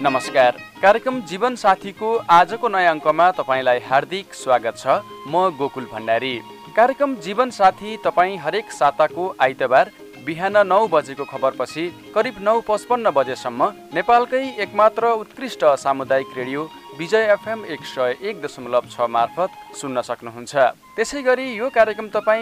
नमस्कार। कार्यक्रम जीवन साथीको आजको नयाँ अङ्कमा तपाईलाई हार्दिक स्वागत छ। म गोकुल भण्डारी। कार्यक्रम जीवन साथी तपाईँ हरेक साताको आइतबार बिहान 9 बजेको खबरपछि करिब 9:55 बजेसम्म नेपालकै एकमात्र उत्कृष्ट सामुदायिक रेडियो विजय FM 101.6 मार्फत सुन्न सक्नुहुन्छ। त्यसै गरी यो कार्यक्रम तपाईँ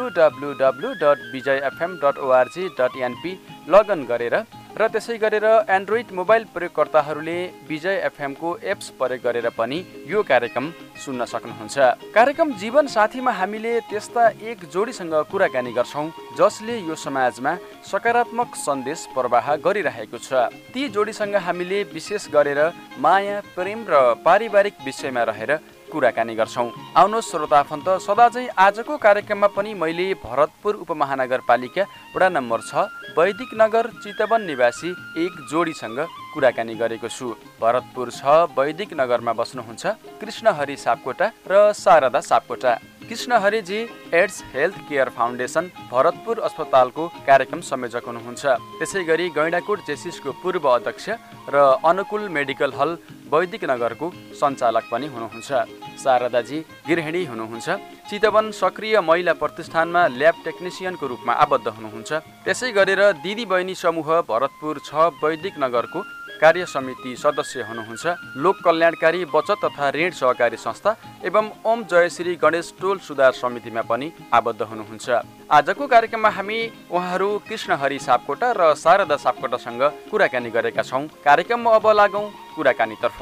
www.vijayfm.org.np लगइन गरेर र त्यसै गरेर एन्ड्रोइड मोबाइल प्रयोगकर्ताहरूले विजय FM को एप्स प्रयोग गरेर पनि यो कार्यक्रम सुन्न सक्नुहुन्छ। कार्यक्रम जीवन साथीमा हामीले त्यस्ता एक जोडीसँग कुराकानी गर्छौं जसले यो समाजमा सकारात्मक सन्देश प्रवाह गरिरहेको छ। ती जोडीसँग हामीले विशेष गरेर माया, प्रेम र पारिवारिक विषयमा रहेर कुराकानी गर्छौं। आउनुहोस् श्रोताफन्त, सदा चाहिँ आजको कार्यक्रममा पनि मैले भरतपुर उपमहानगरपालिका वडा नम्बर 6 वैदिक नगर चितवन निवासी एक जोडीसँग कुराकानी गरेको छु। भरतपुर 6 वैदिक नगरमा बस्नुहुन्छ कृष्णहरि सापकोटा र शारदा सापकोटा। कृष्णहरिजी AIDS health care foundation Bharatpur अस्पतालको कार्यक्रम संयोजक हुनुहुन्छ। त्यसै गरी गैंडाकोट जेसिसको पूर्व अध्यक्ष र अनुकूल मेडिकल हल वैदिक नगरको सञ्चालक पनि हुनुहुन्छ। शारदाजी गृहिणी हुनुहुन्छ। चितवन सक्रिय महिला प्रतिष्ठानमा ल्याब टेक्निसियनको रूपमा आबद्ध हुनुहुन्छ। त्यसै गरेर दिदी बहिनी समूह भरतपुर 6 वैदिक नगरको कार्य समिति सदस्य हुनुहुन्छ। लोक कल्याणकारी बचत तथा ऋण सहकारी संस्था एवं ओम जयश्री गणेश टोल सुधार समितिमा पनि आबद्ध हुनुहुन्छ। आजको कार्यक्रममा हामी उहाँहरू कृष्णहरि सापकोटा र शारदा सापकोटासँग कुराकानी गरेका छौँ। कार्यक्रममा अब लागौँ कुराकानीतर्फ।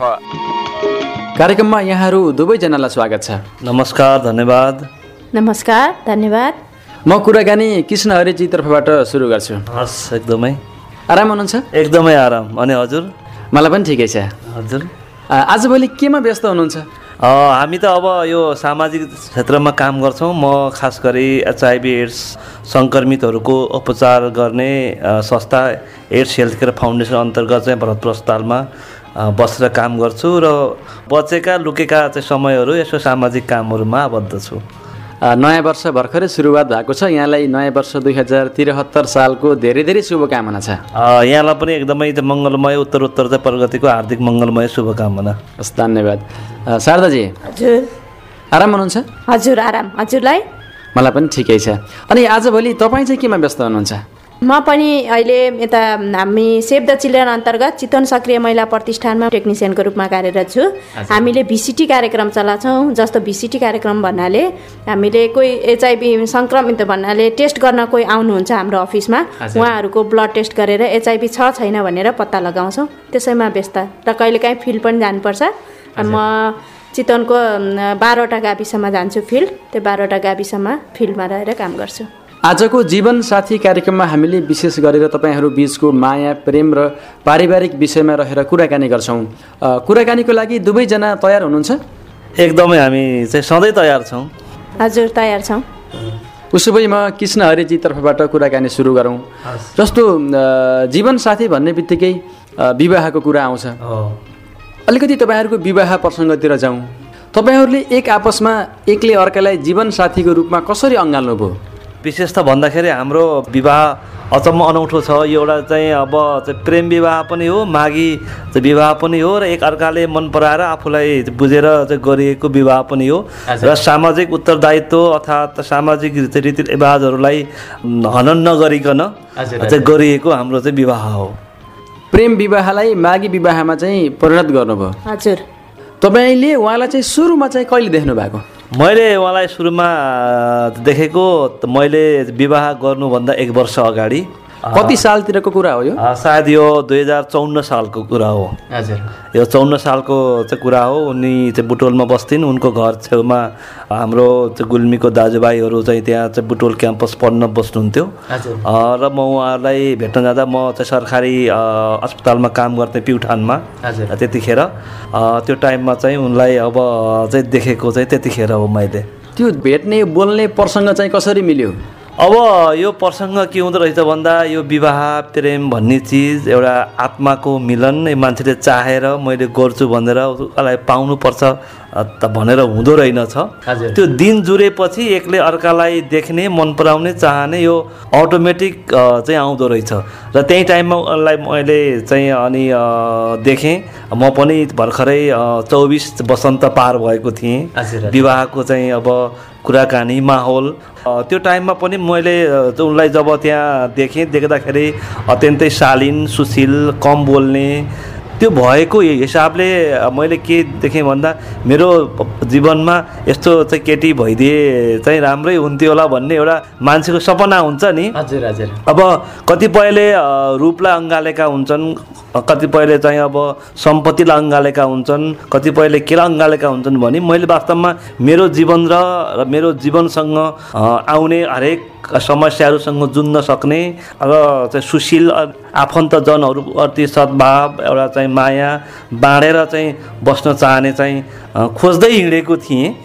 कार्यक्रममा यहाँहरू दुवैजनालाई स्वागत छ। नमस्कार, धन्यवाद। नमस्कार, धन्यवाद। म कुराकानी कृष्णहरिजी तर्फबाट सुरु गर्छु। हस्, एकदमै आराम हुनुहुन्छ? एकदमै आराम। अनि हजुर? मलाई पनि ठिकै छ। हजुर, आजभोलि केमा व्यस्त हुनुहुन्छ? हामी त अब यो सामाजिक क्षेत्रमा काम गर्छौँ। म खास गरी HIV एड्स सङ्क्रमितहरूको उपचार गर्ने संस्था एड्स हेल्थ केयर फाउन्डेसन अन्तर्गत चाहिँ भरतपुर अस्पतालमा बसेर काम गर्छु र बचेका लुकेका चाहिँ समयहरू यसो सामाजिक कामहरूमा आबद्ध छु। नयाँ वर्ष भर्खरै सुरुवात भएको छ। यहाँलाई नयाँ वर्ष 2073 सालको धेरै धेरै शुभकामना छ। यहाँलाई पनि एकदमै मङ्गलमय उत्तरोत्तर चाहिँ प्रगतिको हार्दिक मङ्गलमय शुभकामना। हस्, धन्यवाद। शारदाजी हजुर आराम हुनुहुन्छ? हजुर, आराम। हजुरलाई? मलाई पनि ठिकै छ। अनि आजभोलि तपाईँ चाहिँ केमा व्यस्त हुनुहुन्छ? म पनि अहिले यता हामी सेभ द चिल्ड्रेन अन्तर्गत चितवन सक्रिय महिला प्रतिष्ठानमा टेक्निसियनको रूपमा कार्यरत छु। हामीले VCT कार्यक्रम चलाउँछौँ। जस्तो VCT कार्यक्रम भन्नाले हामीले कोही HIV सङ्क्रमित भन्नाले टेस्ट गर्न कोही आउनुहुन्छ हाम्रो अफिसमा, उहाँहरूको ब्लड टेस्ट गरेर HIV छ छैन भनेर पत्ता लगाउँछौँ। त्यसैमा व्यस्त र कहिलेकाहीँ फिल्ड पनि जानुपर्छ। म चितवनको 12वटा गाविसमा जान्छु फिल्ड। त्यो 12वटा गाविसमा फिल्डमा रहेर काम गर्छु। आजको जीवन साथी कार्यक्रममा हामीले विशेष गरेर तपाईँहरू बीचको माया, प्रेम र पारिवारिक विषयमा रहेर कुराकानी गर्छौँ। कुराकानीको लागि दुवैजना तयार हुनुहुन्छ? एकदमै, हामी चाहिँ सधैँ तयार छौँ। हजुर, तयार छौँ। उसो भए म कृष्णहरिजी तर्फबाट कुराकानी सुरु गरौँ। जस्तो जीवन साथी भन्ने बित्तिकै विवाहको कुरा आउँछ। अलिकति तपाईँहरूको विवाह प्रसङ्गतिर जाउँ। तपाईँहरूले एक आपसमा एकले अर्कालाई जीवन साथीको रूपमा कसरी अँगाल्नुभयो? विशेष त भन्दाखेरि हाम्रो विवाह अचम्म अनौठो छ। यो एउटा चाहिँ अब चाहिँ प्रेम विवाह पनि हो, मागी चाहिँ विवाह पनि हो र एक अर्काले मन पराएर आफूलाई बुझेर चाहिँ गरिएको विवाह पनि हो र सामाजिक उत्तरदायित्व अर्थात् सामाजिक रीतिरिवाजहरूलाई हनन नगरिकन चाहिँ गरिएको हाम्रो चाहिँ विवाह हो। प्रेम विवाहलाई मागी विवाहमा चाहिँ परिणत गर्नुभयो। हजुर। तपाईँले उहाँलाई चाहिँ सुरुमा चाहिँ कहिले देख्नु भएको? मैले उहाँलाई सुरुमा देखेको मैले विवाह गर्नुभन्दा 1 वर्ष अगाडि। कति सालतिरको कुरा हो यो? सायद यो 2054 सालको कुरा हो। हजुर, यो 54 सालको चाहिँ कुरा हो। उनी चाहिँ बुटोलमा बस्थिन्। उनको घर छेउमा हाम्रो चाहिँ गुल्मीको दाजुभाइहरू चाहिँ त्यहाँ चाहिँ बुटोल क्याम्पस पढ्न बस्नुहुन्थ्यो र म उहाँहरूलाई भेट्न जाँदा म चाहिँ सरकारी अस्पतालमा काम गर्थेँ प्युठानमा त्यतिखेर। त्यो टाइममा चाहिँ उनलाई अब चाहिँ देखेको चाहिँ त्यतिखेर हो मैले। त्यो भेट्ने बोल्ने प्रसङ्ग चाहिँ कसरी मिल्यो? अब यो प्रसङ्ग के हुँदो रहेछ भन्दा यो विवाह प्रेम भन्ने चिज एउटा आत्माको मिलन मान्छेले चाहेर मैले गर्छु भनेर उसलाई पाउनुपर्छ त भनेर हुँदो रहेनछ। त्यो दिन जुरेपछि एकले अर्कालाई देख्ने मन पराउने चाहने यो अटोमेटिक चाहिँ आउँदो रहेछ र त्यही टाइममा उसलाई मैले चाहिँ अनि देखेँ। म पनि भर्खरै 24 वसन्त पार भएको थिएँ। विवाहको चाहिँ अब कुराकानी माहौल त्यो टाइममा पनि मैले उनलाई जब त्यहाँ देख्दाखेरि अत्यन्तै शालीन सुशील कम बोल्ने त्यो भएको हिसाबले मैले के देखेँ भन्दा मेरो जीवनमा यस्तो चाहिँ केटी भइदिए चाहिँ राम्रै हुन्थ्यो होला भन्ने एउटा मान्छेको सपना हुन्छ नि। अब कतिपयले रूपलाई अँगालेका हुन्छन्, कतिपयले चाहिँ अब सम्पत्तिलाई अँगालेका हुन्छन्, कतिपयले केलाई अँगालेका हुन्छन् भने मैले वास्तवमा मेरो जीवन र मेरो जीवनसँग आउने हरेक समस्याहरूसँग जुझ्न सक्ने र चाहिँ सुशील आफन्तजनहरू अति सद्भाव एउटा चाहिँ माया बाँडेर चाहिँ बस्न चाहने चाहिँ खोज्दै हिँडेको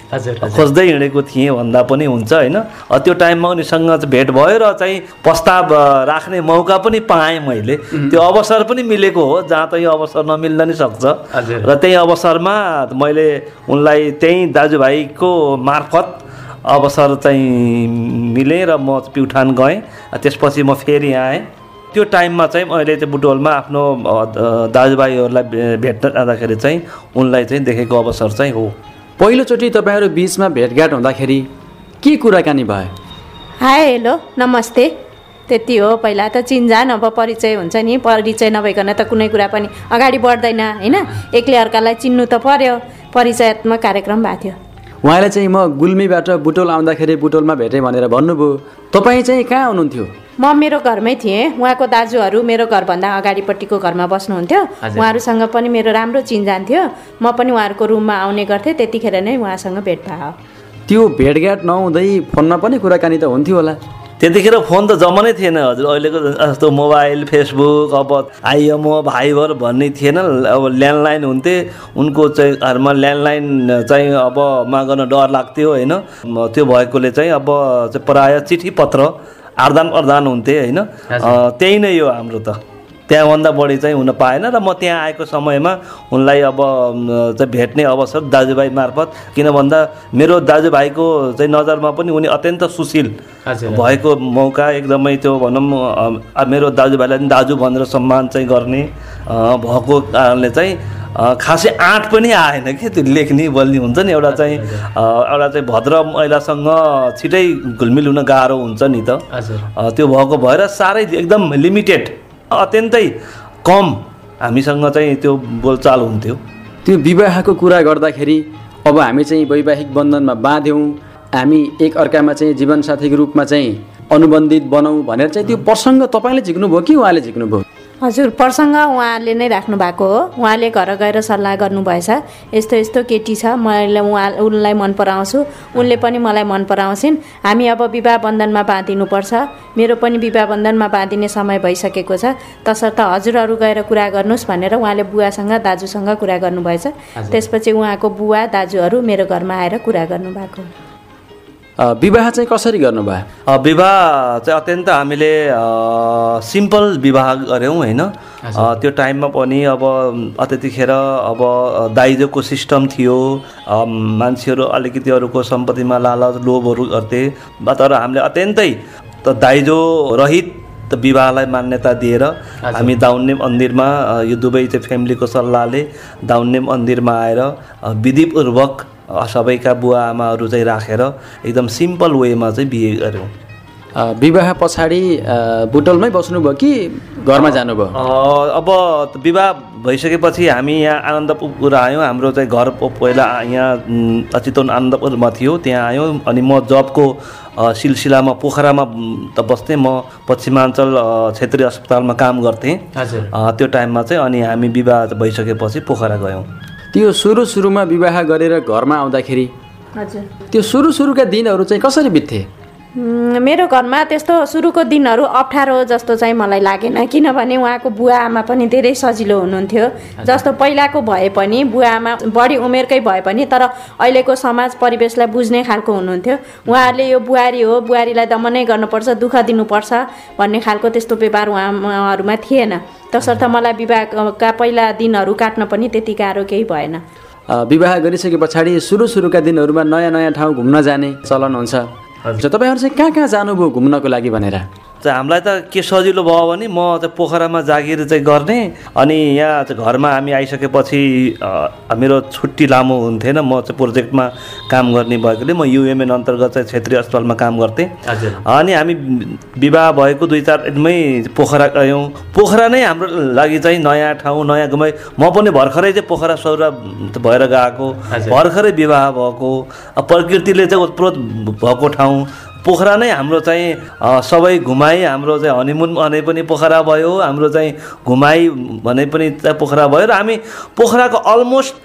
थिएँ भन्दा पनि हुन्छ होइन। त्यो टाइममा उनीसँग भेट भयो र चाहिँ प्रस्ताव राख्ने मौका पनि पाएँ मैले। त्यो अवसर पनि मिलेको हो जहाँ चाहिँ अवसर नमिल्न नि सक्छ र त्यही अवसरमा मैले उनलाई त्यही दाजुभाइको मार्फत अवसर चाहिँ मिलेँ र म प्युठान गएँ। त्यसपछि म फेरि आएँ। त्यो टाइममा चाहिँ मैले चाहिँ बुटवलमा आफ्नो दाजुभाइहरूलाई भेट्न जाँदाखेरि चाहिँ उनलाई चाहिँ देखेको अवसर चाहिँ हो। पहिलोचोटि तपाईँहरू बिचमा भेटघाट हुँदाखेरि के कुराकानी भयो? हाय हेलो नमस्ते त्यति हो। पहिला त चिनजान अब परिचय हुन्छ नि, परिचय नभइकन त कुनै कुरा पनि अगाडि बढ्दैन होइन। एकले अर्कालाई चिन्नु त पर्यो, परिचयात्मक कार्यक्रम भएको थियो। उहाँले चाहिँ म गुल्मीबाट बुटोल आउँदाखेरि बुटोलमा भेटेँ भनेर भन्नुभयो। तपाईँ चाहिँ कहाँ हुनुहुन्थ्यो? म मेरो घरमै थिएँ। उहाँको दाजुहरू मेरो घरभन्दा अगाडिपट्टिको घरमा बस्नुहुन्थ्यो। उहाँहरूसँग पनि मेरो राम्रो चिनजान थियो। म पनि उहाँहरूको रुममा आउने गर्थेँ। त्यतिखेर नै उहाँसँग भेट भयो। त्यो भेटघाट नहुँदै फोनमा पनि कुराकानी त हुन्थ्यो होला? त्यतिखेर फोन त जमानै थिएन हजुर। अहिलेको जस्तो मोबाइल फेसबुक अब आइएमओ भाइबर भन्ने थिएन। अब ल्यान्डलाइन हुन्थे। उनको चाहिँ घरमा ल्यान्डलाइन चाहिँ अब माग्न डर लाग्थ्यो होइन। त्यो भएकोले चाहिँ अब चाहिँ प्रायः चिठी पत्र आदान प्रदान हुन्थे होइन। त्यही नै हो हाम्रो त। त्यहाँभन्दा बढी चाहिँ हुन पाएन र म त्यहाँ आएको समयमा उनलाई अब चाहिँ भेट्ने अवसर दाजुभाइ मार्फत, किन भन्दा मेरो दाजुभाइको चाहिँ नजरमा पनि उनी अत्यन्त सुशील भएको मौका एकदमै त्यो भनौँ मेरो दाजुभाइलाई पनि दाजु भनेर सम्मान चाहिँ गर्ने भएको कारणले चाहिँ खासै आँट पनि आएन कि त्यो लेख्ने बोल्ने हुन्छ नि। एउटा चाहिँ भद्र महिलासँग छिटै घुलमिल हुन गाह्रो हुन्छ नि त। त्यो भएको भएर साह्रै एकदम लिमिटेड अत्यन्तै कम हामीसँग चाहिँ त्यो बोलचाल हुन्थ्यो। त्यो विवाहको कुरा गर्दाखेरि अब हामी चाहिँ वैवाहिक बन्धनमा बाँध्यौँ, हामी एक अर्कामा चाहिँ जीवनसाथीको रूपमा चाहिँ अनुबन्धित बनाऊँ भनेर चाहिँ त्यो प्रसङ्ग तपाईँले झिक्नुभयो कि उहाँले झिक्नुभयो? हजुर, प्रसङ्ग उहाँले नै राख्नु भएको हो। उहाँले घर गएर सल्लाह गर्नुभएछ, यस्तो यस्तो केटी छ, मैले उनलाई मन पराउँछु, उनले पनि मलाई मन पराउँछिन्, हामी अब विवाह बन्धनमा बाँधिनुपर्छ, मेरो पनि विवाह बन्धनमा बाँधिने समय भइसकेको छ, तसर्थ हजुरहरू गएर कुरा गर्नुहोस् भनेर उहाँले बुवासँग दाजुसँग कुरा गर्नुभएछ। त्यसपछि उहाँको बुवा दाजुहरू मेरो घरमा आएर कुरा गर्नुभएको। विवाह चाहिँ कसरी गर्नुभयो? विवाह चाहिँ अत्यन्त हामीले सिम्पल विवाह गऱ्यौँ होइन। त्यो टाइममा पनि अब त्यतिखेर अब दाइजोको सिस्टम थियो। मान्छेहरू अलिकति अरूको सम्पत्तिमा लालच लोभहरू गर्थे, तर हामीले अत्यन्तै दाइजो रहित विवाहलाई मान्यता दिएर हामी दाउन्ने मन्दिरमा यो दुवै चाहिँ फ्यामिलीको सल्लाहले दाउन्ने मन्दिरमा आएर विधिपूर्वक सबैका बुवा आमाहरू चाहिँ राखेर एकदम सिम्पल वेमा चाहिँ बिहे गऱ्यौँ। विवाह पछाडि बुटोलमै बस्नुभयो कि घरमा जानुभयो? अब विवाह भइसकेपछि हामी यहाँ आनन्दपुर आयौँ। हाम्रो चाहिँ घर पहिला यहाँ चितवन आनन्दपुरमा थियो, त्यहाँ आयौँ। अनि म जबको सिलसिलामा पोखरामा त बस्थेँ। म पश्चिमाञ्चल क्षेत्रीय अस्पतालमा काम गर्थेँ त्यो टाइममा चाहिँ। अनि हामी विवाह भइसकेपछि पोखरा गयौँ। त्यो सुरुमा विवाह गरेर घरमा आउँदाखेरि त्यो सुरुका दिनहरू चाहिँ कसरी बित्थे? मेरो घरमा त्यस्तो सुरुको दिनहरू अप्ठ्यारो जस्तो चाहिँ मलाई लागेन, किनभने उहाँको बुवा आमा पनि धेरै सजिलो हुनुहुन्थ्यो। जस्तो पहिलाको भए पनि बुवा आमा बढी उमेरकै भए पनि तर अहिलेको समाज परिवेशलाई बुझ्ने खालको हुनुहुन्थ्यो। उहाँहरूले यो बुहारी हो, बुहारीलाई दमनै गर्नुपर्छ, दुःख दिनुपर्छ भन्ने खालको त्यस्तो व्यवहार उहाँहरूमा थिएन। तसर्थ मलाई विवाहका पहिला दिनहरू काट्न पनि त्यति गाह्रो केही भएन। विवाह गरिसके पछाडि सुरुका दिनहरूमा नयाँ नयाँ ठाउँ घुम्न जाने चलन हुन्छ। तपाईँहरू चाहिँ कहाँ कहाँ जानुभयो घुम्नको लागि भनेर? हामीलाई त के सजिलो भयो भने म चाहिँ पोखरामा जागिर चाहिँ गर्ने, अनि यहाँ चाहिँ घरमा हामी आइसकेपछि मेरो छुट्टी लामो हुन्थेन। म चाहिँ प्रोजेक्टमा काम गर्ने भएकोले म युएमएन अन्तर्गत चाहिँ क्षेत्रीय अस्पतालमा काम गर्थेँ। अनि हामी विवाह भएको 2-4 दिनमै पोखरा गयौँ। पोखरा नै हाम्रो लागि चाहिँ नयाँ ठाउँ, नयाँ घुमाइ। म पनि भर्खरै चाहिँ पोखरा सौरा भएर गएको, भर्खरै विवाह भएको, प्रकृतिले चाहिँ ओतप्रोत भएको ठाउँ पोखरा नै हाम्रो चाहिँ सबै घुमाइ। हाम्रो चाहिँ हनिमुन भने पनि पोखरा भयो, हाम्रो चाहिँ घुमाइ भने पनि पोखरा भयो। र हामी पोखराको अलमोस्ट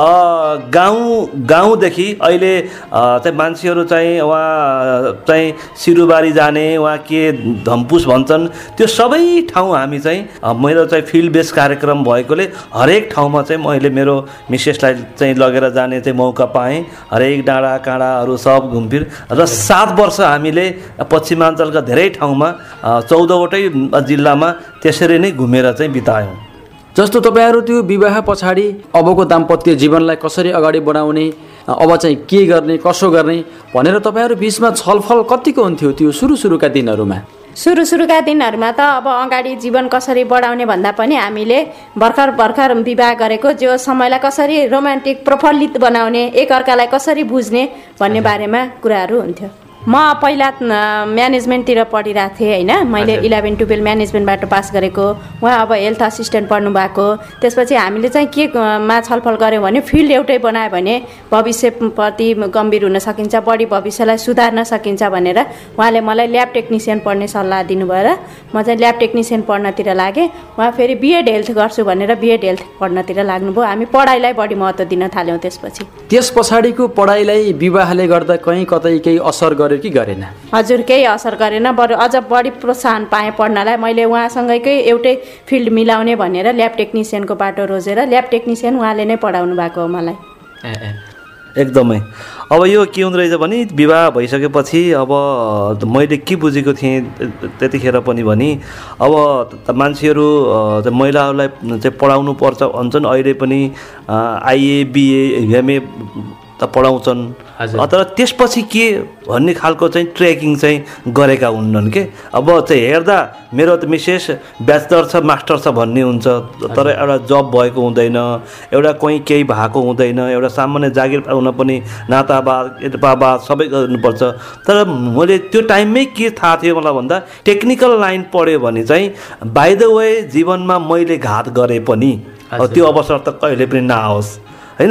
गाउँदेखि अहिले चाहिँ मान्छेहरू चाहिँ वहाँ चाहिँ सिरुबारी जाने, वहाँ के धम्पुस भन्छन्, त्यो सबै ठाउँ हामी चाहिँ मेरो चाहिँ फिल्ड बेस कार्यक्रम भएकोले हरेक ठाउँमा चाहिँ मैले मेरो मिसेसलाई चाहिँ लगेर जाने चाहिँ मौका पाएँ। हरेक डाँडा काँडाहरू सब घुमफिर र 7 वर्ष हामीले पश्चिमाञ्चलका धेरै ठाउँमा 14वटै जिल्लामा त्यसरी नै घुमेर चाहिँ बितायौँ। जस्तो तपाईँहरू त्यो विवाह पछाडि अबको दाम्पत्य जीवनलाई कसरी अगाडि बढाउने, अब चाहिँ के गर्ने कसो गर्ने भनेर तपाईँहरू बिचमा छलफल कतिको हुन्थ्यो त्यो सुरुका दिनहरूमा? सुरुका दिनहरूमा त अब अगाडि जीवन कसरी बढाउने भन्दा पनि हामीले भर्खर विवाह गरेको जो समयलाई कसरी रोमान्टिक प्रफुल्लित बनाउने, एकअर्कालाई कसरी बुझ्ने भन्ने बारेमा कुराहरू हुन्थ्यो। म पहिला म्यानेजमेन्टतिर पढिरहेको थिएँ होइन। मैले 11-12 म्यानेजमेन्टबाट पास गरेको, उहाँ अब हेल्थ असिस्टेन्ट पढ्नु भएको। त्यसपछि हामीले चाहिँ के मा छलफल गऱ्यौँ भने फिल्ड एउटै बनायो भने भविष्यप्रति गम्भीर हुन सकिन्छ, बढी भविष्यलाई सुधार्न सकिन्छ भनेर उहाँले मलाई ल्याब टेक्निसियन पढ्ने सल्लाह दिनुभयो र म चाहिँ ल्याब टेक्निसियन पढ्नतिर लागेँ। उहाँ फेरि बिएड हेल्थ गर्छु भनेर बिएड हेल्थ पढ्नतिर लाग्नुभयो। हामी पढाइलाई बढी महत्त्व दिन थाल्यौँ। त्यस पछाडिको पढाइलाई विवाहले गर्दा कहीँ कतै केही असर गर्यो कि गरेन? हजुर, केही असर गरेन, बरु अझ बढी प्रोत्साहन पाएँ पढ्नलाई। मैले उहाँसँगै एउटै फिल्ड मिलाउने भनेर ल्याब टेक्निसियनको बाटो रोजेर ल्याब टेक्निसियन उहाँले नै पढाउनु भएको हो मलाई। एकदमै। अब यो के हुँदो रहेछ भने विवाह भइसकेपछि अब मैले के बुझेको थिएँ त्यतिखेर पनि भने अब मान्छेहरू महिलाहरूलाई चाहिँ पढाउनु पर्छ भन्छन्। अहिले पनि आइए बिए एमए त पढाउँछन्, तर त्यसपछि के भन्ने खालको चाहिँ ट्रेकिङ चाहिँ गरेका हुन्नन् के। अब चाहिँ हेर्दा मेरो त मिसेस ब्याचलर छ मास्टर छ भन्ने हुन्छ, तर एउटा जब भएको हुँदैन, एउटा कोही केही भएको हुँदैन, एउटा सामान्य जागिर पाउन पनि नाताबाद सबै गर्नुपर्छ। तर मैले त्यो टाइममै के थाहा थियो मलाई भन्दा टेक्निकल लाइन पढ्यो भने चाहिँ बाई द वे जीवनमा मैले घात गरे पनि त्यो अवसर त कहिले पनि नआओस् होइन।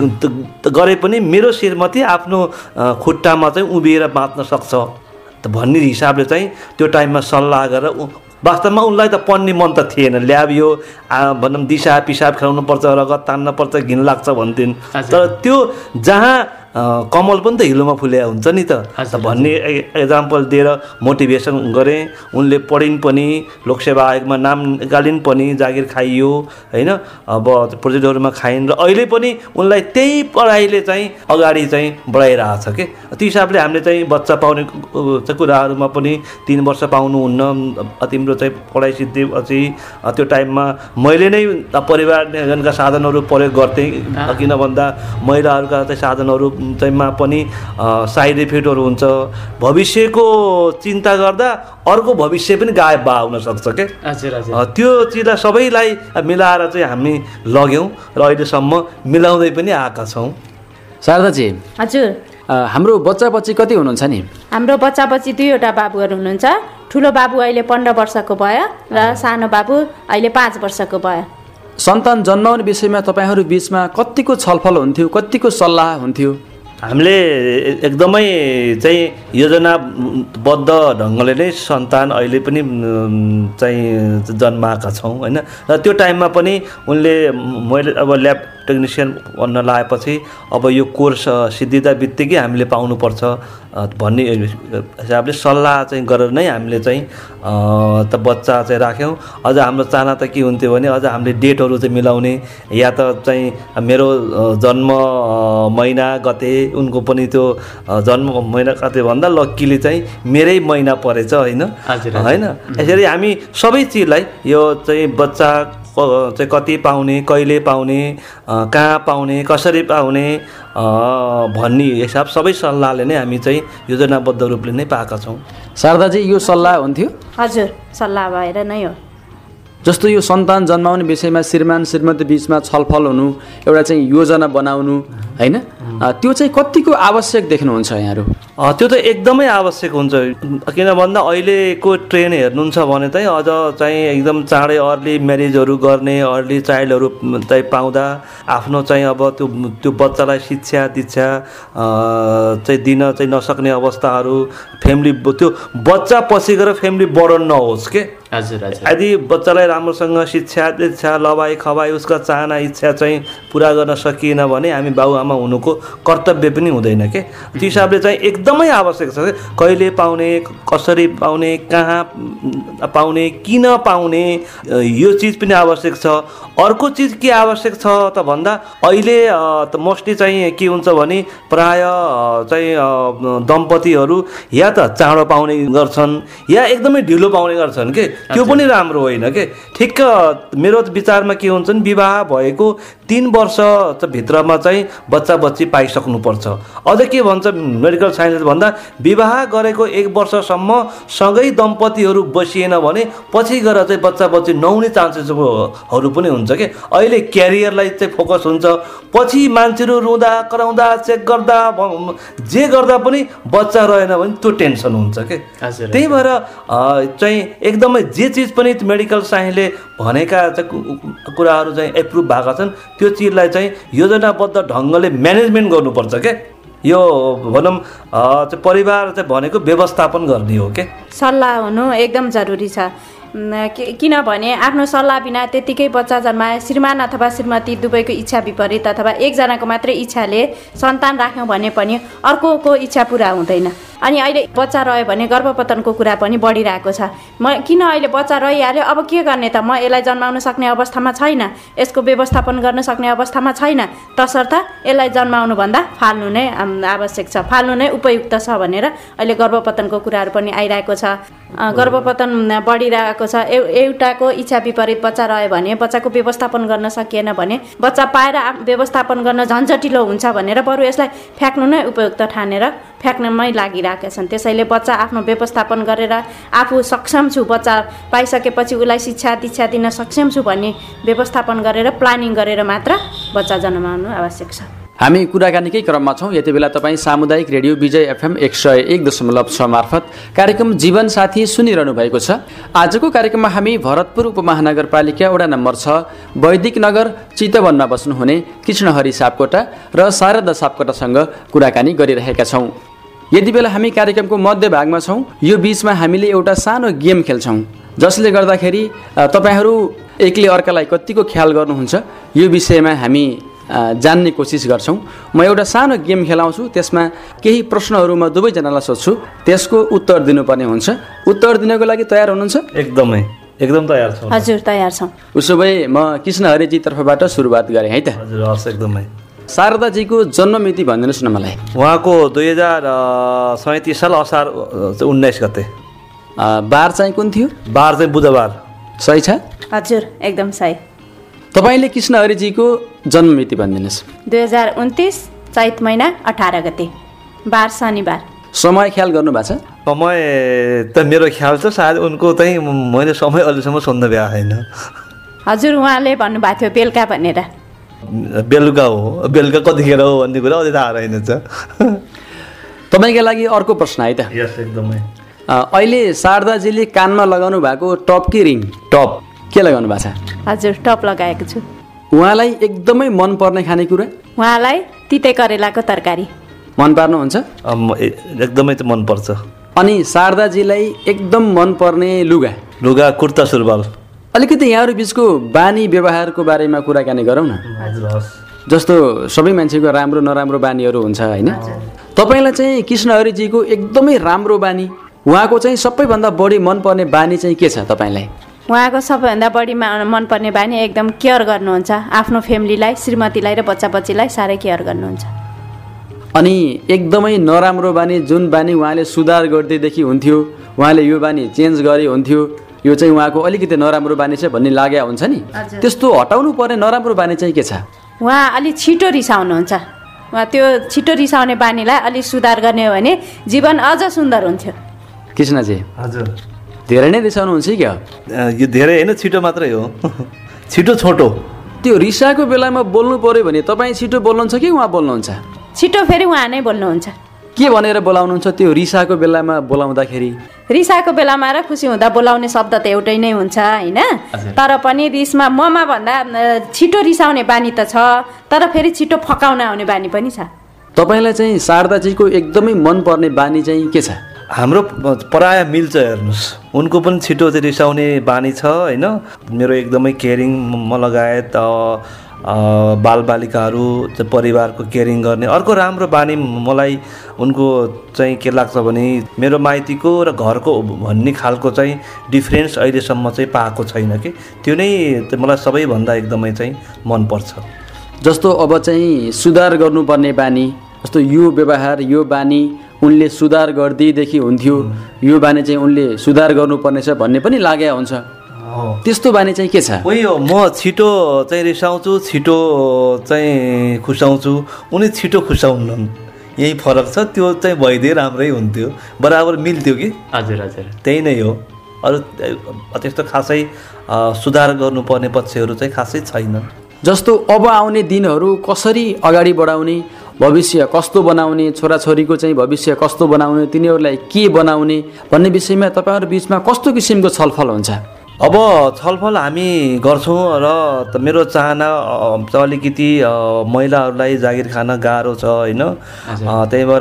गरे पनि मेरो श्रीमती आफ्नो खुट्टामा चाहिँ उभिएर बाँच्न सक्छ भन्ने हिसाबले चाहिँ त्यो टाइममा सल्लाह गरेर वास्तवमा उनलाई त पढ्ने मन त थिएन। ल्याब यो भनौँ दिशा पिसाब खेलाउनु पर्छ, रगत तान्न पर्छ, घिन लाग्छ भन्थिन्। तर त्यो जहाँ कमल पनि त हिलोमा फुल्या हुन्छ नि त भन्ने एक्जाम्पल दिएर मोटिभेसन गरेँ। उनले पढिन् पनि, लोकसेवा आयोगमा नाम निकालिन् पनि, जागिर खाइयो होइन। अब प्रोजेक्टहरूमा खाइन् र अहिले पनि उनलाई त्यही पढाइले चाहिँ अगाडि चाहिँ बढाइरहेछ के। त्यो हिसाबले हामीले चाहिँ बच्चा पाउने कुराहरूमा पनि 3 वर्ष पाउनुहुन्न, तिम्रो चाहिँ पढाइ सिद्धेपछि त्यो टाइममा मैले नै परिवारका साधनहरू प्रयोग गर्थेँ। किन भन्दा महिलाहरूका चाहिँ साधनहरू चाहिँमा पनि साइड इफेक्टहरू हुन्छ। भविष्यको चिन्ता गर्दा अर्को भविष्य पनि गायब भए हुनसक्छ के। त्यो चिजलाई सबैलाई मिलाएर चाहिँ हामी लग्यौँ र अहिलेसम्म मिलाउँदै पनि आएका छौँ। शारदाजी, हजुर, हाम्रो बच्चा बच्ची कति हुनुहुन्छ नि? हाम्रो बच्चा बच्ची 2वटा बाबुहरू हुनुहुन्छ। ठुलो बाबु अहिले 15 वर्षको भयो र सानो बाबु अहिले 5 वर्षको भयो। सन्तान जन्माउने विषयमा तपाईँहरू बिचमा कतिको छलफल हुन्थ्यो, कतिको सल्लाह हुन्थ्यो? हामीले एकदमै चाहिँ योजनाबद्ध ढङ्गले नै सन्तान अहिले पनि चाहिँ जन्माएका छौँ होइन। र त्यो टाइममा पनि उनले मैले अब ल्याब टेक्निसियन बन्न लागेपछि अब यो कोर्स सिद्धिँदा बित्तिकै हामीले पाउनुपर्छ भन्ने हिसाबले सल्लाह चाहिँ गरेर नै हामीले चाहिँ त बच्चा चाहिँ राख्यौँ। अझ हाम्रो चाहना त के हुन्थ्यो भने अझ हामीले डेटहरू चाहिँ मिलाउने, या त चाहिँ मेरो जन्म महिना गते उनको पनि त्यो जन्म महिना कति भन्दा लक्कीले चाहिँ मेरै महिना परेछ होइन होइन। यसरी हामी सबै चिजलाई यो चाहिँ बच्चा चाहिँ कति पाउने, कहिले पाउने, कहाँ पाउने, कसरी पाउने भन्ने हिसाब सबै सल्लाहले नै हामी चाहिँ योजनाबद्ध रूपले नै पाएका छौँ। शारदाजी यो सल्लाह हुन्थ्यो? हजुर, सल्लाह भएर नै हो। जस्तो यो सन्तान जन्माउने विषयमा श्रीमान श्रीमती बिचमा छलफल हुनु, एउटा चाहिँ योजना बनाउनु होइन, त्यो चाहिँ कतिको आवश्यक देख्नुहुन्छ यहाँहरू? त्यो त एकदमै आवश्यक हुन्छ। किन भन्दा अहिलेको ट्रेन हेर्नुहुन्छ भने चाहिँ अझ चाहिँ एकदम चाँडै अर्ली म्यारेजहरू गर्ने, अर्ली चाइल्डहरू चाहिँ पाउँदा आफ्नो चाहिँ अब त्यो बच्चालाई शिक्षा दीक्षा चाहिँ दिन चाहिँ नसक्ने अवस्थाहरू, फ्यामिली त्यो बच्चा पछि गएर फ्यामिली बर्डन नहोस् के। हजुर हजुर। यदि बच्चालाई राम्रोसँग शिक्षा दीक्षा लवाई खवाई उसका चाहना इच्छा चाहिँ पुरा गर्न सकिएन भने हामी बाबुआमा हुनुको कर्तव्य पनि हुँदैन के। त्यो हिसाबले चाहिँ एकदमै आवश्यक छ। कहिले पाउने, कसरी पाउने, कहाँ पाउने, किन पाउने, यो चिज पनि आवश्यक छ। अर्को चिज के आवश्यक छ त भन्दा अहिले त मोस्टली चाहिँ के हुन्छ भने प्राय चाहिँ दम्पतिहरू या त चाँडो पाउने गर्छन् या एकदमै ढिलो पाउने गर्छन् के। त्यो पनि राम्रो होइन के। ठिक्क मेरो विचारमा के हुन्छ नि, विवाह भएको 3 वर्ष भित्रमा चाहिँ बच्चा बच्ची पाइसक्नुपर्छ। अझ के भन्छ मेडिकल साइन्सले भन्दा विवाह गरेको 1 वर्षसम्म सँगै दम्पतिहरू बसिएन भने पछि गएर चाहिँ बच्चा बच्ची नहुने चान्सेसहरू पनि हुन्छ के। अहिले क्यारियरलाई चाहिँ फोकस हुन्छ, पछि मान्छेहरू रुँदा कराउँदा चेक गर्दा जे गर्दा पनि बच्चा रहेन भने त्यो टेन्सन हुन्छ के। त्यही भएर चाहिँ एकदमै जे चिज पनि मेडिकल साइन्सले भनेका कुराहरू चाहिँ एप्रुभ भएका छन् त्यो चिजलाई चाहिँ योजनाबद्ध ढङ्गले म्यानेजमेन्ट गर्नुपर्छ के। यो भनौँ परिवार चाहिँ भनेको व्यवस्थापन गर्ने हो के। सल्लाह हुनु एकदम जरुरी छ। किनभने आफ्नो सल्लाह बिना त्यतिकै बच्चा जन्माए श्रीमान अथवा श्रीमती दुवैको इच्छा विपरीत अथवा एकजनाको मात्रै इच्छाले सन्तान राख्यौँ भने पनि अर्कोको इच्छा पुरा हुँदैन। अनि अहिले बच्चा रह्यो भने गर्भपतनको कुरा पनि बढिरहेको छ। किन अहिले बच्चा रहिहाल्यो, अब के गर्ने त, म यसलाई जन्माउन सक्ने अवस्थामा छैन, यसको व्यवस्थापन गर्न सक्ने अवस्थामा छैन, तसर्थ यसलाई जन्माउनुभन्दा फाल्नु नै आवश्यक छ, फाल्नु नै उपयुक्त छ भनेर अहिले गर्भपतनको कुराहरू पनि आइरहेको छ। गर्भपतन बढिरहेको छ। एउटाको इच्छा विपरीत बच्चा रह्यो भने बच्चाको व्यवस्थापन गर्न सकिएन भने बच्चा पाएर व्यवस्थापन गर्न झन्झटिलो हुन्छ भनेर बरु यसलाई फ्याँक्नु नै उपयुक्त ठानेर फ्याँक्नमै लागिरहेका छन्। त्यसैले बच्चा आफ्नो व्यवस्थापन गरेर आफू सक्षम छु, बच्चा पाइसकेपछि उसलाई शिक्षा दीक्षा दिन सक्षम छु भन्ने व्यवस्थापन गरेर प्लानिङ गरेर मात्र बच्चा जन्माउनु आवश्यक छ। हामी कुराकानीकै क्रममा छौँ। यति बेला तपाईँ सामुदायिक रेडियो विजय FM 101.6 मार्फत कार्यक्रम जीवन साथी सुनिरहनु भएको छ। आजको कार्यक्रममा हामी भरतपुर उपमहानगरपालिका वडा नम्बर 6 वैदिक नगर चितवनमा बस्नुहुने कृष्णहरि सापकोटा र शारदा सापकोटासँग कुराकानी गरिरहेका छौँ। यति बेला हामी कार्यक्रमको मध्य भागमा छौँ। यो बीचमा हामीले एउटा सानो गेम खेल्छौँ जसले गर्दाखेरि तपाईँहरू एकले अर्कालाई कतिको ख्याल गर्नुहुन्छ यो विषयमा हामी जान्ने कोसिस गर्छौँ। म एउटा सानो गेम खेलाउँछु, त्यसमा केही प्रश्नहरू म दुवैजनालाई सोध्छु, त्यसको उत्तर दिनुपर्ने हुन्छ। उत्तर दिनको लागि तयार हुनुहुन्छ? एकदम तयार छौँ। हजुर तयार छौँ। उसो भए म कृष्णहरिजी तर्फबाट सुरुवात गरेँ है त। हजुर हस् एकदमै। शारदाजीको जन्म मिति भनिदिनुहोस् न मलाई। उहाँको 2037 साल असार 19 गते। बार चाहिँ कुन थियो? बार चाहिँ बुधबार। सही छ? हजुर एकदम सही। तपाईँले कृष्णहरिजीको जन्म मिति भनिदिनुहोस्। 2029 चैत महिना 18 गते, बार शनिबार। समय ख्याल गर्नु भएको छ? समय त मेरो ख्याल छ, सायद उनको चाहिँ मैले समय अहिलेसम्म सोध्न भ्या छैन। हजुर उहाँले भन्नुभएको थियो बेलुका भनेर। बेलुका हो, बेलुका कतिखेर हो भन्ने कुरा अझै थाहा रहेनछ। तपाईँको लागि अर्को प्रश्न है त। यस एकदमै। अहिले शारदाजीले कानमा लगाउनु भएको टप कि रिङ? टप। के लगाउनु भएको छ? हजुर टप लगाएको छु। उहाँलाई एकदमै मनपर्ने खानेकुरा? उहाँलाई तिते करेलाको तरकारी। मन पार्नुहुन्छ? एकदमै त मनपर्छ। अनि शारदाजीलाई एकदम मनपर्ने लुगा? लुगा कुर्ता सुरुवाल। अलिकति यहाँहरू बिचको बानी व्यवहारको बारेमा कुराकानी गरौँ न। हजुर हस्। जस्तो सबै मान्छेको राम्रो नराम्रो बानीहरू हुन्छ होइन। तपाईँलाई चाहिँ कृष्ण हरिजीको एकदमै राम्रो बानी, उहाँको चाहिँ सबैभन्दा बढी मनपर्ने बानी चाहिँ के छ तपाईँलाई? उहाँको सबैभन्दा बढी मनपर्ने बानी एकदम केयर गर्नुहुन्छ, आफ्नो फ्यामिलीलाई, श्रीमतीलाई र बच्चा बच्चीलाई साह्रै केयर गर्नुहुन्छ। अनि एकदमै नराम्रो बानी, जुन बानी उहाँले सुधार गर्दैदेखि हुन्थ्यो, उहाँले यो बानी चेन्ज गरे हुन्थ्यो, यो चाहिँ उहाँको अलिकति नराम्रो बानी छ भन्ने लाग्या हुन्छ नि, त्यस्तो हटाउनु पर्ने नराम्रो बानी चाहिँ के छ? उहाँ अलिक छिटो रिसाउनुहुन्छ। उहाँ त्यो छिटो रिसाउने बानीलाई अलिक सुधार गर्ने हो भने जीवन अझ सुन्दर हुन्थ्यो। कृष्णजी हजुर धेरै नै रिसाउनुहुन्छ क्या? यो धेरै होइन, छिटो मात्रै हो। छिटो छोटो। त्यो रिसाको बेलामा बोल्नु पर्यो भने तपाईँ छिटो बोल्नुहुन्छ कि उहाँ बोल्नुहुन्छ? छिटो फेरि उहाँ नै बोल्नुहुन्छ। के भनेर बोलाउनुहुन्छ त्यो रिसाको बेलामा बोलाउँदाखेरि? रिसाको बेलामा र खुसी हुँदा बोलाउने शब्द त एउटै नै हुन्छ होइन, तर पनि रिसमा ममा भन्दा छिटो रिसाउने बानी त छ, तर फेरि छिटो फकाउन आउने बानी पनि छ। तपाईँलाई चाहिँ शारदाजीको एकदमै मनपर्ने बानी चाहिँ के छ? हाम्रो प्राय मिल्छ, हेर्नुहोस्, उनको पनि छिटो चाहिँ रिसाउने बानी छ होइन। मेरो एकदमै केयरिङ म लगायत बालबालिकाहरू चाहिँ परिवारको केयरिङ गर्ने। अर्को राम्रो बानी मलाई उनको चाहिँ के लाग्छ भने मेरो माइतीको र घरको भन्ने खालको चाहिँ डिफ्रेन्स अहिलेसम्म चाहिँ पाएको छैन कि, त्यो नै मलाई सबैभन्दा एकदमै चाहिँ मनपर्छ। जस्तो अब चाहिँ सुधार गर्नुपर्ने बानी, जस्तो यो व्यवहार, यो बानी उनले सुधार गर्दैदेखि हुन्थ्यो, यो बानी चाहिँ उनले सुधार गर्नुपर्नेछ भन्ने पनि लाग्या हुन्छ, त्यस्तो बानी चाहिँ के छ? उही हो, म छिटो चाहिँ रिसाउँछु, छिटो चाहिँ खुसाउँछु, उनी छिटो खुसाउनन्, यही फरक छ। त्यो चाहिँ भइदिए राम्रै हुन्थ्यो, बराबर मिल्थ्यो कि। हजुर हजुर, त्यही नै हो। अरू त्यस्तो खासै सुधार गर्नुपर्ने पक्षहरू चाहिँ खासै छैन। जस्तो अब आउने दिनहरू कसरी अगाडि बढाउने, भविष्य कस्तो बनाउने, छोराछोरीको चाहिँ भविष्य कस्तो बनाउने, तिनीहरूलाई के बनाउने भन्ने विषयमा तपाईँहरू बिचमा कस्तो किसिमको छलफल हुन्छ? अब छलफल हामी गर्छौँ र मेरो चाहना अलिकति महिलाहरूलाई जागिर खान गाह्रो छ होइन, त्यही भएर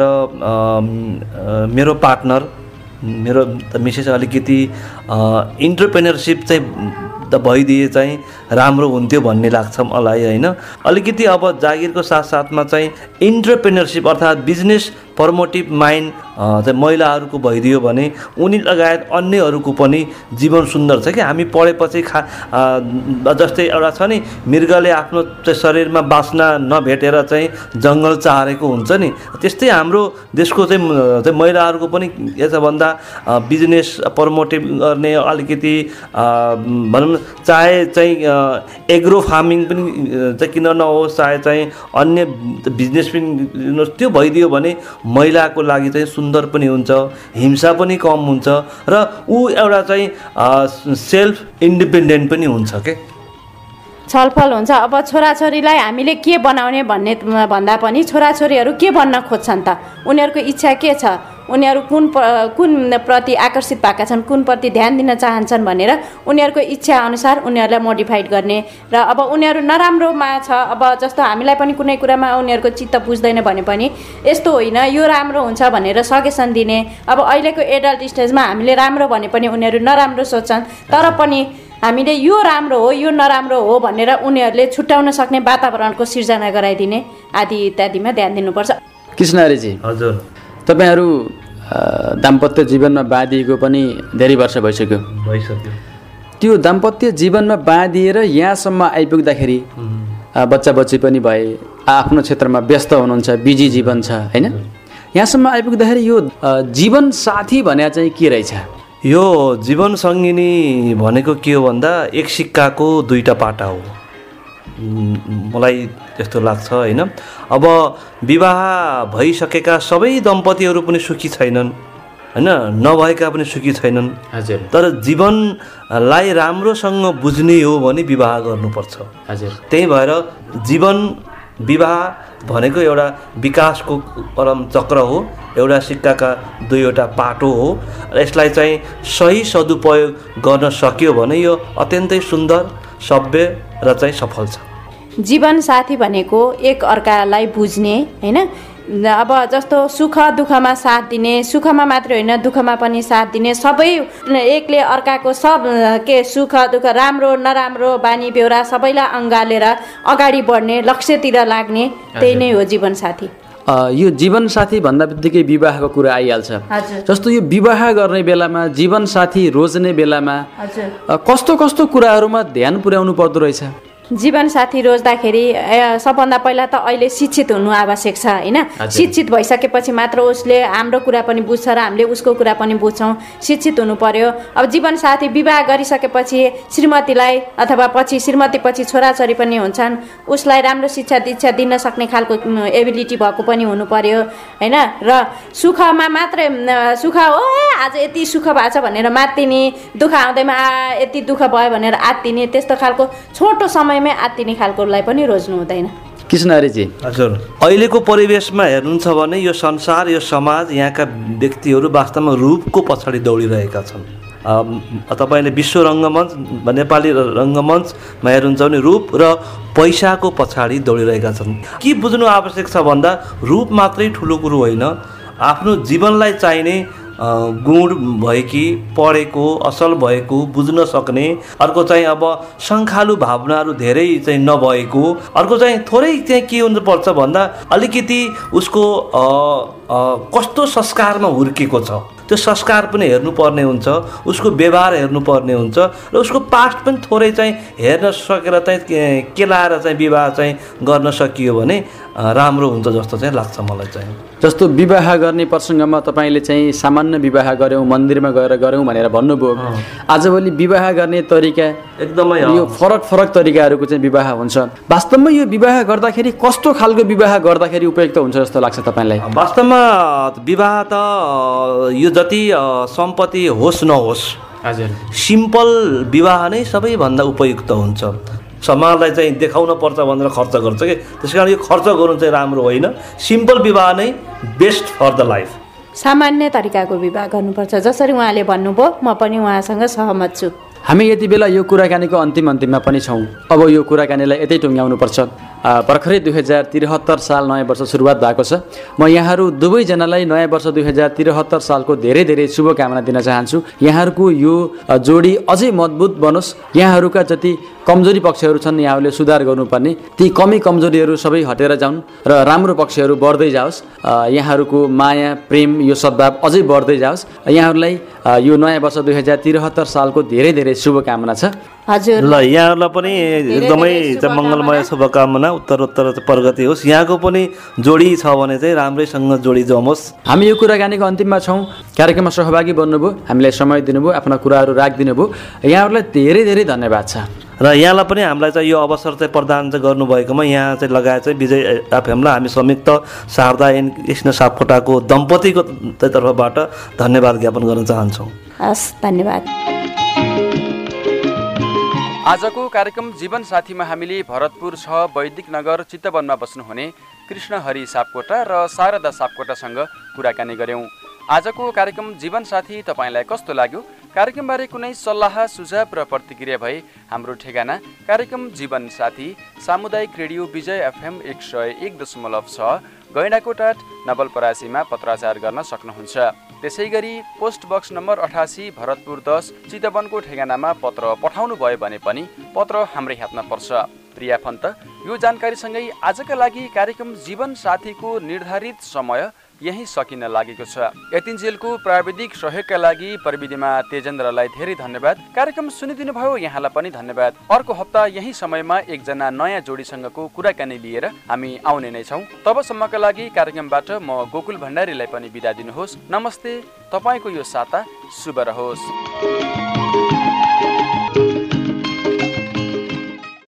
मेरो पार्टनर, मेरो मिसेस अलिकति इन्टरप्रेनरसिप चाहिँ भइदिए चाहिँ राम्रो हुन्थ्यो भन्ने लाग्छ मलाई होइन। अलिकति अब जागिरको साथसाथमा चाहिँ इन्टरप्रेनरसिप अर्थात् बिजनेस प्रमोटिभ माइन्ड चाहिँ महिलाहरूको भइदियो भने उनी लगायत अन्यहरूको पनि जीवन सुन्दर छ कि। हामी पढेपछि जस्तै एउटा छ नि, मृगले आफ्नो चाहिँ शरीरमा बाँच्न नभेटेर चाहिँ जङ्गल चारेको हुन्छ नि, त्यस्तै हाम्रो देशको चाहिँ महिलाहरूको पनि यसभन्दा बिजनेस प्रमोटिभ गर्ने अलिकति भनौँ न, चाहे चाहिँ एग्रो फार्मिङ पनि चाहिँ किन नहोस्, चाहे चाहिँ अन्य बिजनेस पनि त्यो भइदियो भने महिलाको लागि चाहिँ सुन्दर पनि हुन्छ, हिंसा पनि कम हुन्छ र ऊ एउटा चाहिँ सेल्फ इन्डिपेन्डेन्ट पनि हुन्छ के। छलफल हुन्छ। अब छोराछोरीलाई हामीले के बनाउने भन्ने भन्दा पनि छोराछोरीहरू के बन्न खोज्छन् त, उनीहरूको इच्छा के छ, उनीहरू कुन प्रति आकर्षित भएका छन्, कुन प्रति ध्यान दिन चाहन्छन् भनेर उनीहरूको इच्छा अनुसार उनीहरूलाई मोडिफाइड गर्ने। र अब उनीहरू नराम्रोमा छ, अब जस्तो हामीलाई पनि कुनै कुरामा उनीहरूको चित्त बुझ्दैन भने पनि यस्तो होइन यो राम्रो हुन्छ भनेर सजेसन दिने। अब अहिलेको एडल्ट स्टेजमा हामीले राम्रो भने पनि उनीहरू नराम्रो सोच्छन्, तर पनि हामीले यो राम्रो हो यो नराम्रो हो भनेर उनीहरूले छुट्याउन सक्ने वातावरणको सिर्जना गराइदिने आदि इत्यादिमा ध्यान दिनुपर्छ। कृष्ण हरिजी, हजुर, तपाईँहरू दाम्पत्य जीवनमा बाँधिएको पनि धेरै वर्ष भइसक्यो। त्यो दाम्पत्य जीवनमा बाँधिएर यहाँसम्म आइपुग्दाखेरि बच्चा बच्ची पनि भए, आफ्नो क्षेत्रमा व्यस्त हुनुहुन्छ, बिजी जीवन छ होइन, यहाँसम्म आइपुग्दाखेरि यो जीवन साथी भने चाहिँ के रहेछ? यो जीवन सङ्गिनी भनेको के हो भन्दा एक सिक्काको दुईटा पाटा हो, मलाई त्यस्तो लाग्छ होइन। अब विवाह भइसकेका सबै दम्पतिहरू पनि सुखी छैनन् होइन, नभएका पनि सुखी छैनन्। हजुर, तर जीवनलाई राम्रोसँग बुझ्ने हो भने विवाह गर्नुपर्छ। हजुर, त्यही भएर जीवन विवाह भनेको एउटा विकासको परम चक्र हो, एउटा सिक्काका दुईवटा पाटो हो र यसलाई चाहिँ सही सदुपयोग गर्न सक्यो भने यो अत्यन्तै सुन्दर, सभ्य र चाहिँ सफल छ। जीवन साथी भनेको एक अर्कालाई बुझ्ने होइन, अब जस्तो सुख दुःखमा साथ दिने, सुखमा मात्र होइन दुःखमा पनि साथ दिने, सबै एकले अर्काको सब के सुख दुःख राम्रो नराम्रो बानी बेहोरा सबैलाई अँगालेर अगाडि बढ्ने, लक्ष्यतिर लाग्ने, त्यही नै हो जीवनसाथी। यो जीवनसाथी भन्दा बित्तिकै विवाहको कुरा आइहाल्छ। जस्तो यो विवाह गर्ने बेलामा जीवनसाथी रोज्ने बेलामा कस्तो कस्तो कुराहरूमा ध्यान पुर्याउनु पर्दो रहेछ? जीवनसाथी रोज्दाखेरि सबभन्दा पहिला त अहिले शिक्षित हुनु आवश्यक छ होइन। शिक्षित भइसकेपछि मात्र उसले हाम्रो कुरा पनि बुझ्छ र हामीले उसको कुरा पनि बुझ्छौँ। शिक्षित हुनु पर्यो। अब जीवनसाथी विवाह गरिसकेपछि श्रीमतीलाई अथवा पछि श्रीमती पछि छोराछोरी पनि हुन्छन्, उसलाई राम्रो शिक्षा दीक्षा दिन सक्ने खालको एबिलिटी भएको पनि हुनु पर्यो होइन। र सुखमा मात्र सुख हो आज यति सुख भएको छ भनेर मात्तिने, दुःख आउँदैमा यति दुःख भयो भनेर आत्तिने, त्यस्तो खालको छोटो समयमै आत्तिने खालकोलाई पनि रोज्नु हुँदैन। कृष्ण हरिजी, हजुर, अहिलेको परिवेशमा हेर्नुहुन्छ भने यो संसार यो समाज यहाँका व्यक्तिहरू वास्तवमा रूपको पछाडि दौडिरहेका छन्। तपाईँले विश्व रङ्गमञ्च नेपाली रङ्गमञ्चमा हेर्नुहुन्छ भने रूप र पैसाको पछाडि दौडिरहेका छन्। के बुझ्नु आवश्यक छ भन्दा रूप मात्रै ठुलो कुरो होइन, आफ्नो जीवनलाई चाहिने गुण भएकी, पढेको, असल भएको, बुझ्न सक्ने, अर्को चाहिँ अब सङ्खालु भावनाहरू धेरै चाहिँ नभएको, अर्को चाहिँ थोरै चाहिँ के हुनुपर्छ भन्दा अलिकति उसको कस्तो संस्कारमा हुर्केको छ त्यो संस्कार पनि हेर्नुपर्ने हुन्छ, उसको व्यवहार हेर्नुपर्ने हुन्छ र उसको पास्ट पनि थोरै चाहिँ हेर्न सकेर चाहिँ केलाएर चाहिँ विवाह चाहिँ गर्न सकियो भने राम्रो हुन्छ जस्तो चाहिँ लाग्छ मलाई चाहिँ। जस्तो विवाह गर्ने प्रसङ्गमा तपाईँले चाहिँ सामान्य विवाह गऱ्यौँ, मन्दिरमा गएर गऱ्यौँ भनेर भन्नुभयो। आजभोलि विवाह गर्ने तरिका एकदमै यो फरक फरक तरिकाहरूको चाहिँ विवाह हुन्छ। वास्तवमा यो विवाह गर्दाखेरि कस्तो खालको विवाह गर्दाखेरि उपयुक्त हुन्छ जस्तो लाग्छ तपाईँलाई? वास्तवमा विवाह त यो जति सम्पत्ति होस् नहोस्, हजुर, सिम्पल विवाह नै सबैभन्दा उपयुक्त हुन्छ। समाजलाई चाहिँ देखाउन पर्छ भनेर खर्च गर्छ कि, त्यस कारण यो खर्च गर्नु चाहिँ राम्रो होइन। सिम्पल विवाह नै बेस्ट फर द लाइफ। सामान्य तरिकाको विवाह गर्नुपर्छ जसरी उहाँले भन्नुभयो, म पनि उहाँसँग सहमत छु। हामी यति बेला यो कुराकानीको अन्तिममा पनि छौँ। अब यो कुराकानीलाई यतै टुङ्ग्याउनुपर्छ। भर्खरै 2073 साल नयाँ वर्ष सुरुवात भएको छ। म यहाँहरू दुवैजनालाई नयाँ वर्ष 2073 सालको धेरै धेरै शुभकामना दिन चाहन्छु। यहाँहरूको यो जोडी अझै मजबुत बनोस्। यहाँहरूका जति कमजोरी पक्षहरू छन् यहाँहरूले सुधार गर्नुपर्ने, ती कमी कमजोरीहरू सबै हटेर जाउन् र राम्रो पक्षहरू बढ्दै जाओस्। यहाँहरूको माया प्रेम यो सद्भाव अझै बढ्दै जाओस्। यहाँहरूलाई यो नयाँ वर्ष 2073 सालको धेरै धेरै शुभकामना छ। हजुर, ल यहाँहरूलाई पनि एकदमै मङ्गलमय शुभकामना, उत्तरोत्तर प्रगति होस्। यहाँको पनि जोडी छ भने चाहिँ राम्रैसँग जोडी जमोस्। हामी यो कुराकानीको अन्तिममा छौँ। कार्यक्रममा सहभागी बन्नुभयो, हामीलाई समय दिनुभयो, आफ्ना कुराहरू राखिदिनु भयो। यहाँहरूलाई धेरै धेरै धन्यवाद छ। र यहाँलाई पनि हामीलाई चाहिँ यो अवसर चाहिँ प्रदान चाहिँ गर्नुभएकोमा यहाँ चाहिँ लगायत चाहिँ विजय एफएमलाई हामी संयुक्त शारदा एन कृष्ण सापकोटाको दम्पतिको तर्फबाट धन्यवाद ज्ञापन गर्न चाहन्छौँ। हस्, धन्यवाद। आजको कार्यक्रम जीवन साथीमा हामीले भरतपुर 6 वैदिक नगर चितवनमा बस्नुहुने कृष्ण हरि सापकोटा र शारदा सापकोटासँग कुराकानी गऱ्यौँ। आजको कार्यक्रम जीवन साथी तपाईँलाई कस्तो लाग्यो? कार्यक्रमबारे कुनै सल्लाह सुझाव र प्रतिक्रिया भए हाम्रो ठेगाना कार्यक्रम जीवन साथी, सामुदायिक रेडियो विजय एफएम 101.6 गैंडाकोटाट नवलपरासीमा पत्राचार गर्न सक्नुहुन्छ। त्यसै गरी पोस्ट बक्स नम्बर 88 भरतपुर 10 चितवनको ठेगानामा पत्र पठाउनु भयो भने पनि पत्र हाम्रै हातमा पर्छ। प्रिय आफन्त, यो जानकारीसँगै आजका लागि कार्यक्रम जीवन साथीको निर्धारित समय यही सकिन लागेको छ। यतिन्जेलको प्राविधिक सहयोगका लागि प्रविधिमा तेजेन्द्रलाई धेरै धन्यवाद। कार्यक्रम सुनिदिनु भयो यहाँलाई पनि धन्यवाद। अर्को हप्ता यही समयमा एकजना नयाँ जोडीसँगको कुराकानी लिएर हामी आउने नै छौँ। तबसम्मका लागि कार्यक्रमबाट म गोकुल भण्डारीलाई पनि बिदा दिनुहोस्। नमस्ते। तपाईँको यो साता शुभ रहोस्।